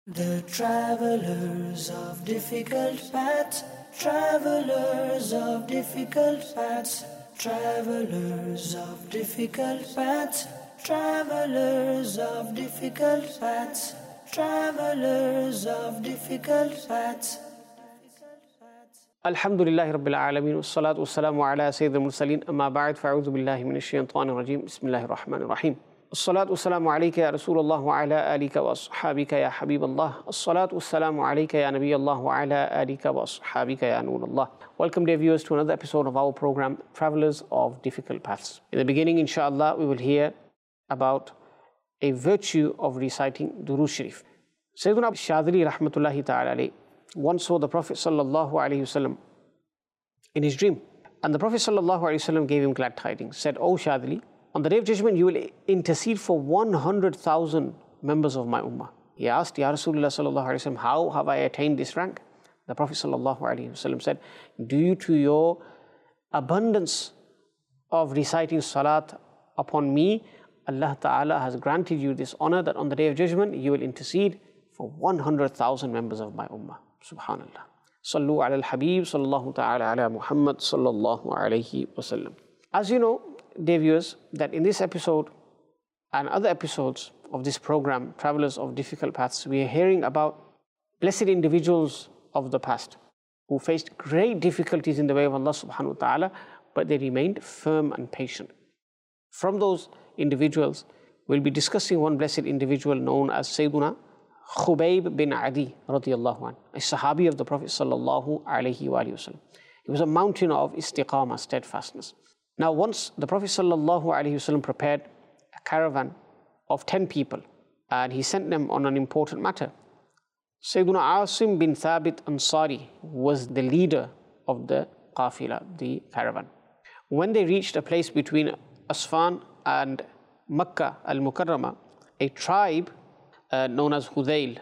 The travelers of difficult paths, travelers of difficult paths, travelers of difficult paths, travelers of difficult paths, travelers of difficult paths. Alhamdulillahi Rabbil Alameen, wassalatu wassalamu ala Sayyidil Mursaleen, amma ba'd, fa'udhu billahi minash shaitanir rajim, bismillahir rahmanir rahim. As-salatu wassalamu alayka ya Rasulullah wa ala alika wa ashabika ya Habiballah. As-salatu wassalamu alayka ya Nabiyallah wa ala alika wa ashabika ya Nurullah. Welcome dear viewers to another episode of our program, Travelers of Difficult Paths. In the beginning, inshallah, we will hear about a virtue of reciting Durood Sharif. Sayyiduna Shadhili rahmatullahi ta'ala alayhi once saw the Prophet sallallahu alaihi wasallam in his dream. And the Prophet sallallahu alaihi wasallam gave him glad tidings, said, "O Shadhili, on the day of judgment you will intercede for 100,000 members of my ummah." He asked, "Ya Rasulullah sallallahu alaihi wasallam, how have I attained this rank?" The Prophet sallallahu alaihi wasallam said, "Due to your abundance of reciting salat upon me, Allah Ta'ala has granted you this honor that on the day of judgment you will intercede for 100,000 members of my ummah." Subhanallah. Sallu ala al-Habib sallallahu ta'ala ala Muhammad sallallahu alayhi wasallam. As you know, dear viewers, that in this episode and other episodes of this program, Travelers of Difficult Paths, we are hearing about blessed individuals of the past who faced great difficulties in the way of Allah subhanahu wa ta'ala, but they remained firm and patient. From those individuals, we'll be discussing one blessed individual known as Sayyiduna Khubayb bin Adi radiyallahu anhu, a Sahabi of the Prophet sallallahu alayhi wa sallam. He was a mountain of istiqamah, steadfastness. Now once the Prophet sallallahu alayhi wa sallam prepared a caravan of 10 people and he sent them on an important matter. Sayyiduna Asim bin Thabit Ansari was the leader of the qafila, the caravan. When they reached a place between Asfan and Makkah al-Mukarramah, a tribe known as Hudayl,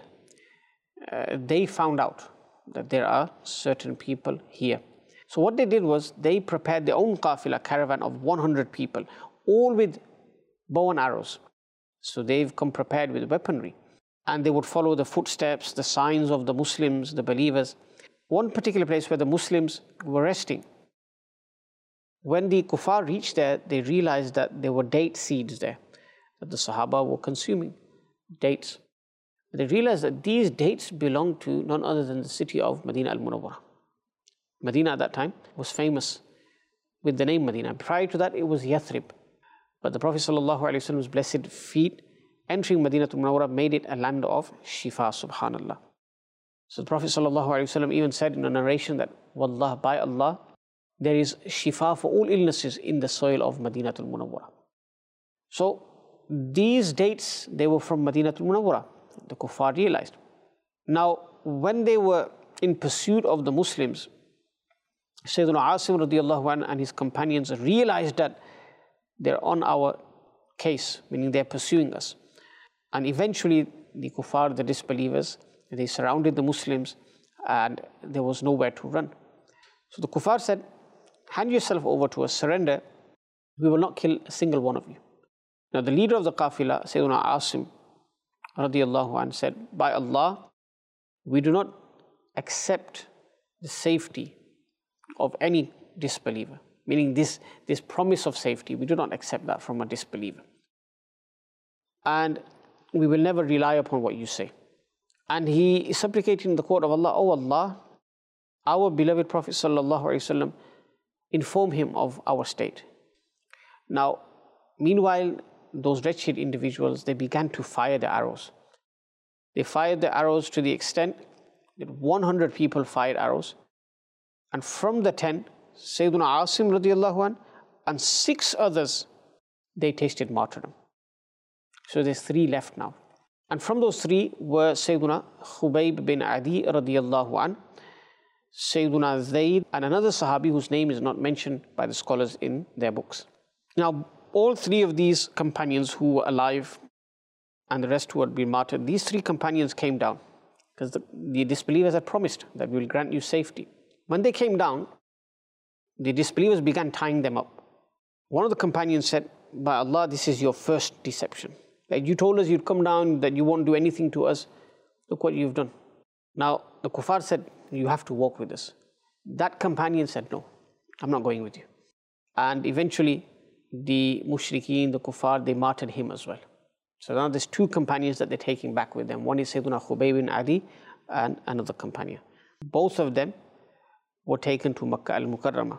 they found out that there are certain people here. So what they did was they prepared their own qafila, caravan of 100 people, all with bow and arrows. So they've come prepared with weaponry. And they would follow the footsteps, the signs of the Muslims, the believers. One particular place where the Muslims were resting. When the kuffar reached there, they realized that there were date seeds there, that the Sahaba were consuming dates. They realized that these dates belonged to none other than the city of Medina al-Munawwarah. Medina at that time was famous with the name Medina. Prior to that, it was Yathrib. But the Prophet ﷺ's blessed feet entering Medina al-Munawwarah made it a land of shifa, subhanallah. So the Prophet ﷺ even said in a narration that, "Wallah, by Allah, there is shifa for all illnesses in the soil of Medina al-Munawwarah." So these dates, they were from Medina al-Munawwarah. The kuffar realized. Now, when they were in pursuit of the Muslims, Sayyidina Asim radiallahu anhu and his companions realized that they're on our case, meaning they're pursuing us. And eventually, the kuffar, the disbelievers, they surrounded the Muslims and there was nowhere to run. So the kuffar said, "Hand yourself over to us, surrender. We will not kill a single one of you." Now, the leader of the qafila, Sayyidina Asim radiallahu anhu, said, "By Allah, we do not accept the safety of any disbeliever." Meaning this promise of safety, we do not accept that from a disbeliever. And we will never rely upon what you say. And he is supplicating in the court of Allah, "Oh Allah, our beloved Prophet sallallahu alaihi wasallam, inform him of our state." Now, meanwhile, those wretched individuals, they began to fire their arrows. They fired their arrows to the extent that 100 people fired arrows. And from the 10, Sayyiduna Asim radiallahu anhu and 6 others, they tasted martyrdom. So there's 3 left now. And from those 3 were Sayyiduna Khubayb bin Adi radiallahu anhu, Sayyiduna Zayd, and another Sahabi whose name is not mentioned by the scholars in their books. Now, all 3 of these companions who were alive and the rest who had been martyred, these 3 companions came down because the disbelievers had promised that we will grant you safety. When they came down, the disbelievers began tying them up. One of the companions said, "By Allah, this is your first deception. Like you told us you'd come down, that you won't do anything to us. look what you've done. Now, the kuffar said, you have to walk with us. That companion said, no, I'm not going with you. And eventually, the mushrikeen, the kuffar, they martyred him as well. So now there's two companions that they're taking back with them. One is Sayyidina Khubayb bin Adi and another companion. Both of them were taken to Makkah al-Mukarramah.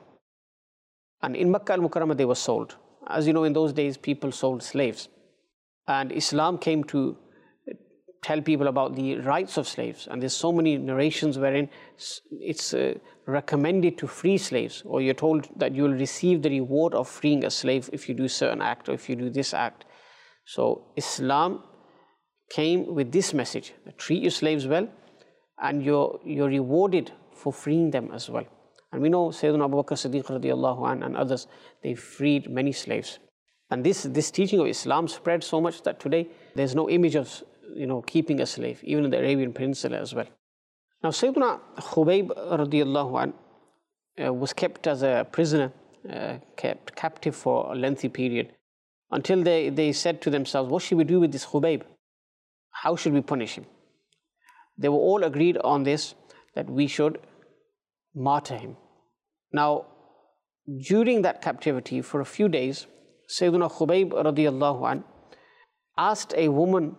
And in Makkah al-Mukarramah, they were sold. As you know, in those days, people sold slaves. And Islam came to tell people about the rights of slaves. And there's so many narrations wherein it's recommended to free slaves, or you're told that you'll receive the reward of freeing a slave if you do certain act or if you do this act. So Islam came with this message: treat your slaves well, and you're rewarded for freeing them as well. And we know Sayyidina Abu Bakr Siddiq radiallahu anh and others, they freed many slaves. And this teaching of Islam spread so much that today there's no image of keeping a slave, even in the Arabian Peninsula as well. Now Sayyidina Khubayb radiallahu anh was kept as a prisoner, kept captive for a lengthy period, until they said to themselves, what should we do with this Khubayb? How should we punish him? They were all agreed on this, that we should martyr him. Now, during that captivity, for a few days, Sayyidina Khubayb radiallahu anh asked a woman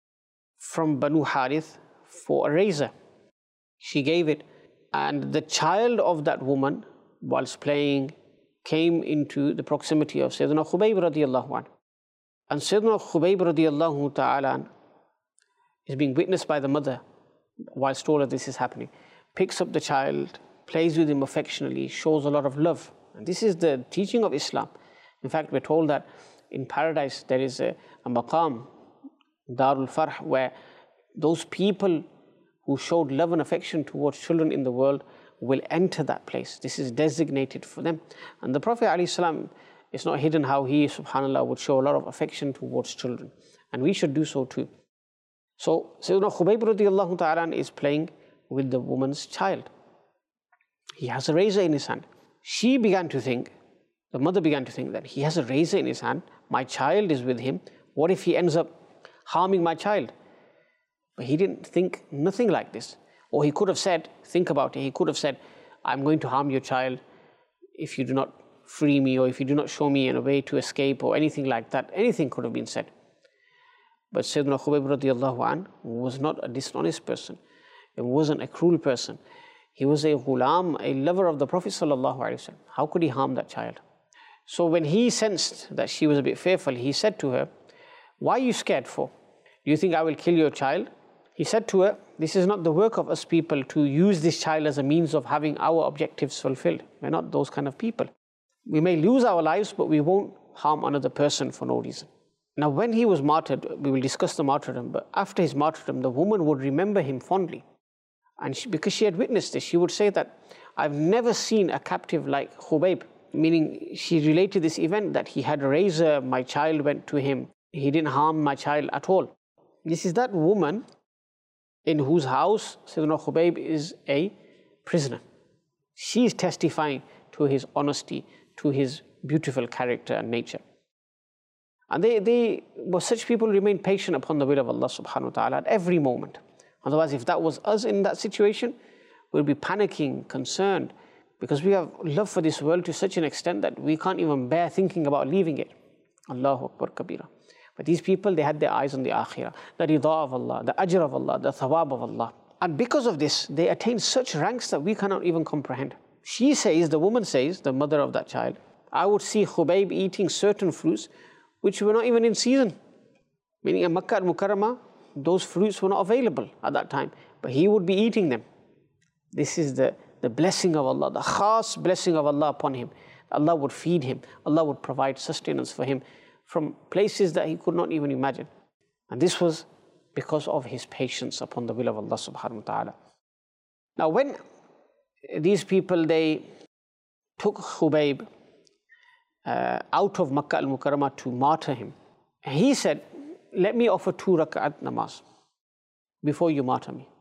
from Banu Harith for a razor. She gave it, and the child of that woman, whilst playing, came into the proximity of Sayyidina Khubayb radiallahu anh. And Sayyidina Khubayb radiallahu ta'ala is being witnessed by the mother whilst all of this is happening. Picks up the child, plays with him affectionately, shows a lot of love. And this is the teaching of Islam. In fact, we're told that in paradise there is a maqam, Darul Farh, where those people who showed love and affection towards children in the world will enter that place. This is designated for them. And the Prophet ﷺ, it's not hidden how he, subhanAllah, would show a lot of affection towards children. And we should do so too. So Sayyidina Khubayb radiallahu ta'ala is playing with the woman's child. He has a razor in his hand. She began to think, the mother began to think, that he has a razor in his hand, my child is with him, what if he ends up harming my child? But he didn't think nothing like this. Or he could have said, think about it, he could have said, I'm going to harm your child if you do not free me, or if you do not show me a way to escape, or anything like that. Anything could have been said. But Sayyidina Khubayb radiallahu anh was not a dishonest person. He wasn't a cruel person. He was a ghulam, a lover of the Prophet sallallahu alaihi wasallam. How could he harm that child? So when he sensed that she was a bit fearful, he said to her, why are you scared for? Do you think I will kill your child? He said to her, this is not the work of us people to use this child as a means of having our objectives fulfilled. We're not those kind of people. We may lose our lives, but we won't harm another person for no reason. Now, when he was martyred, we will discuss the martyrdom, but after his martyrdom, the woman would remember him fondly. And because she had witnessed this, she would say that, I've never seen a captive like Khubayb, meaning she related this event that he had a razor, my child went to him, he didn't harm my child at all. This is that woman in whose house Sayyidina Khubayb is a prisoner. She is testifying to his honesty, to his beautiful character and nature. And such people remain patient upon the will of Allah subhanahu wa ta'ala at every moment. Otherwise, if that was us in that situation, we'll be panicking, concerned, because we have love for this world to such an extent that we can't even bear thinking about leaving it. Allahu Akbar Kabira. But these people, they had their eyes on the akhirah, the rida of Allah, the ajr of Allah, the thawab of Allah. And because of this, they attained such ranks that we cannot even comprehend. She says, the woman says, the mother of that child, I would see Khubayb eating certain fruits which were not even in season. Meaning in Makkah al-Mukarramah, those fruits were not available at that time, but he would be eating them. This is the blessing of Allah, the khas blessing of Allah upon him. Allah would feed him, Allah would provide sustenance for him from places that he could not even imagine. And this was because of his patience upon the will of Allah subhanahu wa ta'ala. Now when these people, they took Khubayb out of Makkah al-Mukarramah to martyr him, he said, let me offer 2 rak'at namaz before you martyr me.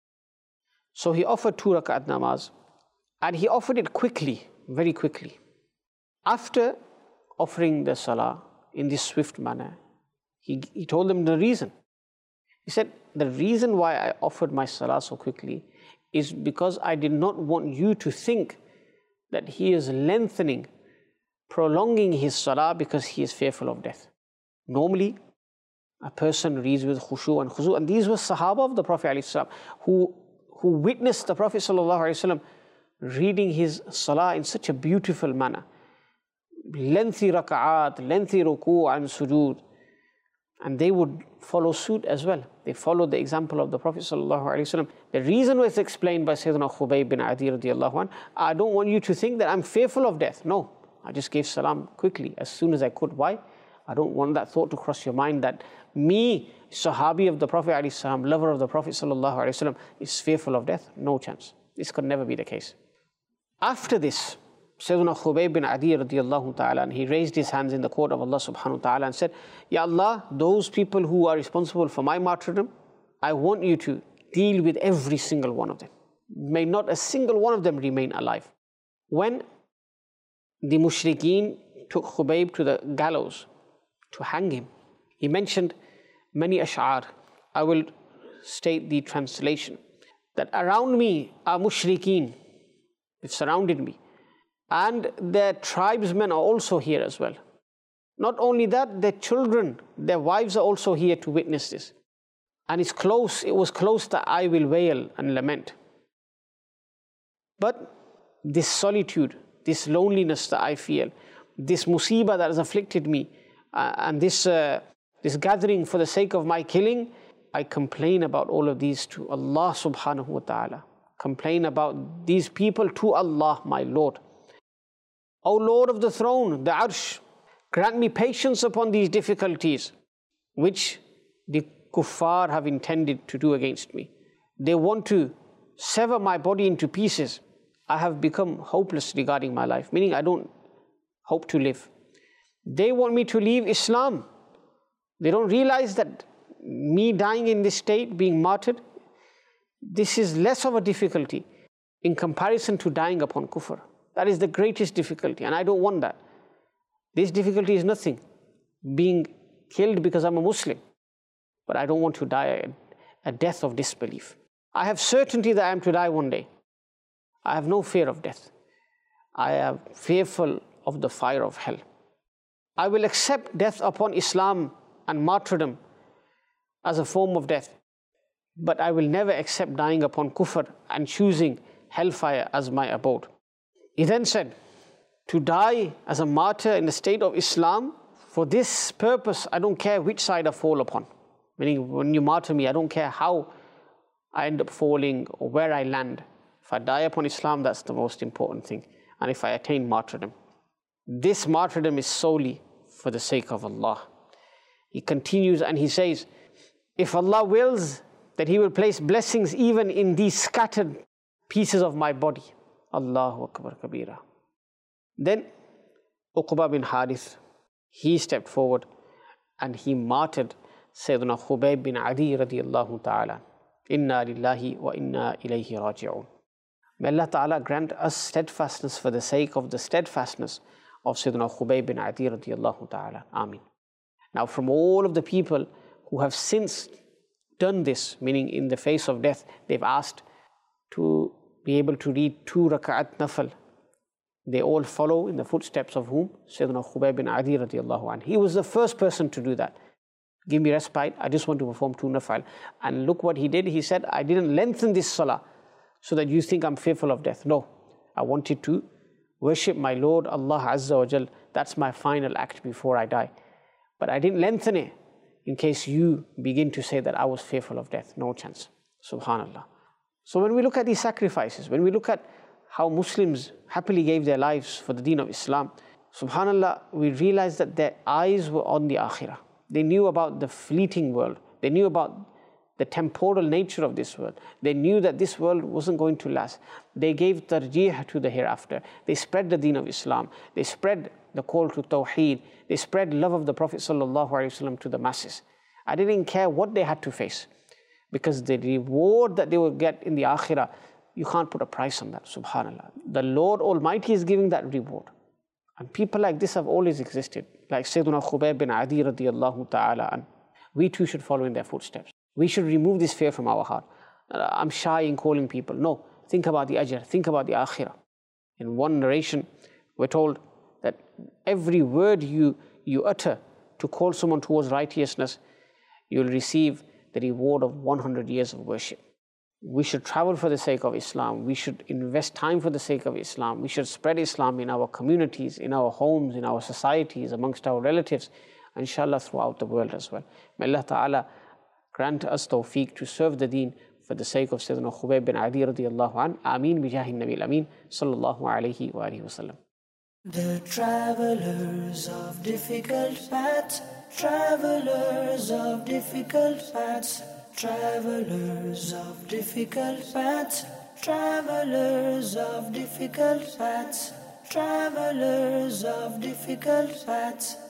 So he offered 2 rak'at namaz, and he offered it quickly, very quickly. After offering the salah in this swift manner, he told them the reason. He said, the reason why I offered my salah so quickly is because I did not want you to think that he is lengthening, prolonging his salah because he is fearful of death. Normally, a person reads with khushu and khuzu, and these were Sahaba of the Prophet ﷺ who witnessed the Prophet ﷺ reading his salah in such a beautiful manner. Lengthy raka'at, lengthy ruku' and sujood. And they would follow suit as well. They followed the example of the Prophet ﷺ. The reason was explained by Sayyidina Khubayb bin Adi radiallahu anh. I don't want you to think that I'm fearful of death. No, I just gave salam quickly, as soon as I could. Why? I don't want that thought to cross your mind that me, Sahabi of the Prophet ﷺ, lover of the Prophet ﷺ, is fearful of death. No chance. This could never be the case. After this, Sayyidina Khubayb bin Adi radiallahu ta'ala, and he raised his hands in the court of Allah subhanahu wa ta'ala and said, Ya Allah, those people who are responsible for my martyrdom, I want you to deal with every single one of them. May not a single one of them remain alive. When the mushrikeen took Khubayb to the gallows to hang him, he mentioned many ash'ar. I will state the translation. That around me are mushrikeen. They've surrounded me. And their tribesmen are also here as well. Not only that, their children, their wives are also here to witness this. And it was close that I will wail and lament. But this solitude, this loneliness that I feel, this musibah that has afflicted me, and this gathering for the sake of my killing, I complain about all of these to Allah subhanahu wa ta'ala. Complain about these people to Allah, my Lord. O Lord of the throne, the Arsh, grant me patience upon these difficulties which the kuffar have intended to do against me. They want to sever my body into pieces. I have become hopeless regarding my life, meaning I don't hope to live. They want me to leave Islam. They don't realize that me dying in this state, being martyred, this is less of a difficulty in comparison to dying upon kufr. That is the greatest difficulty, and I don't want that. This difficulty is nothing, being killed because I'm a Muslim. But I don't want to die a death of disbelief. I have certainty that I am to die one day. I have no fear of death. I am fearful of the fire of hell. I will accept death upon Islam and martyrdom as a form of death. But I will never accept dying upon kufr and choosing hellfire as my abode. He then said, to die as a martyr in the state of Islam, for this purpose, I don't care which side I fall upon. Meaning, when you martyr me, I don't care how I end up falling or where I land. If I die upon Islam, that's the most important thing. And if I attain martyrdom. This martyrdom is solely for the sake of Allah. He continues and he says, if Allah wills, that He will place blessings even in these scattered pieces of my body. Allahu Akbar Kabira. Then Uqba bin Harith, he stepped forward and he martyred Sayyidina Khubayb bin Adi radiallahu ta'ala. Inna lillahi wa inna ilayhi raji'un. May Allah ta'ala grant us steadfastness for the sake of the steadfastness of Sayyidina Khubayb bin Adi radiallahu ta'ala. Ameen. Now, from all of the people who have since done this, meaning in the face of death, they've asked to be able to read 2 raka'at nafal. They all follow in the footsteps of whom? Sayyidina Khubayb bin Adi radiallahu anhu. He was the first person to do that. Give me respite, I just want to perform 2 nafal. And look what he did. He said, I didn't lengthen this salah so that you think I'm fearful of death. No, I wanted to worship my Lord Allah Azza wa Jal. That's my final act before I die. But I didn't lengthen it in case you begin to say that I was fearful of death. No chance. Subhanallah. So when we look at these sacrifices, when we look at how Muslims happily gave their lives for the deen of Islam, subhanallah, we realize that their eyes were on the akhirah. They knew about the fleeting world. They knew about the temporal nature of this world. They knew that this world wasn't going to last. They gave tarjeeh to the hereafter. They spread the deen of Islam. They spread the call to Tawheed. They spread love of the Prophet ﷺ to the masses. I didn't care what they had to face, because the reward that they will get in the akhirah, you can't put a price on that, subhanallah. The Lord Almighty is giving that reward. And people like this have always existed, like Sayyidina Khubayb bin Adi radiallahu ta'ala. And we too should follow in their footsteps. We should remove this fear from our heart. I'm shy in calling people. No, think about the ajr, think about the akhirah. In one narration, we're told that every word you utter to call someone towards righteousness, you'll receive the reward of 100 years of worship. We should travel for the sake of Islam. We should invest time for the sake of Islam. We should spread Islam in our communities, in our homes, in our societies, amongst our relatives, and inshallah throughout the world as well. May Allah Ta'ala grant us tawfiq to serve the deen for the sake of Sayyidina Khubayb bin Adi radiyallahu an. Ameen bijahi Nabi al-Ameen sallallahu alayhi wa alihi wa sallam. The travelers of difficult paths, travelers of difficult paths, travelers of difficult paths, travelers of difficult paths, travelers of difficult paths.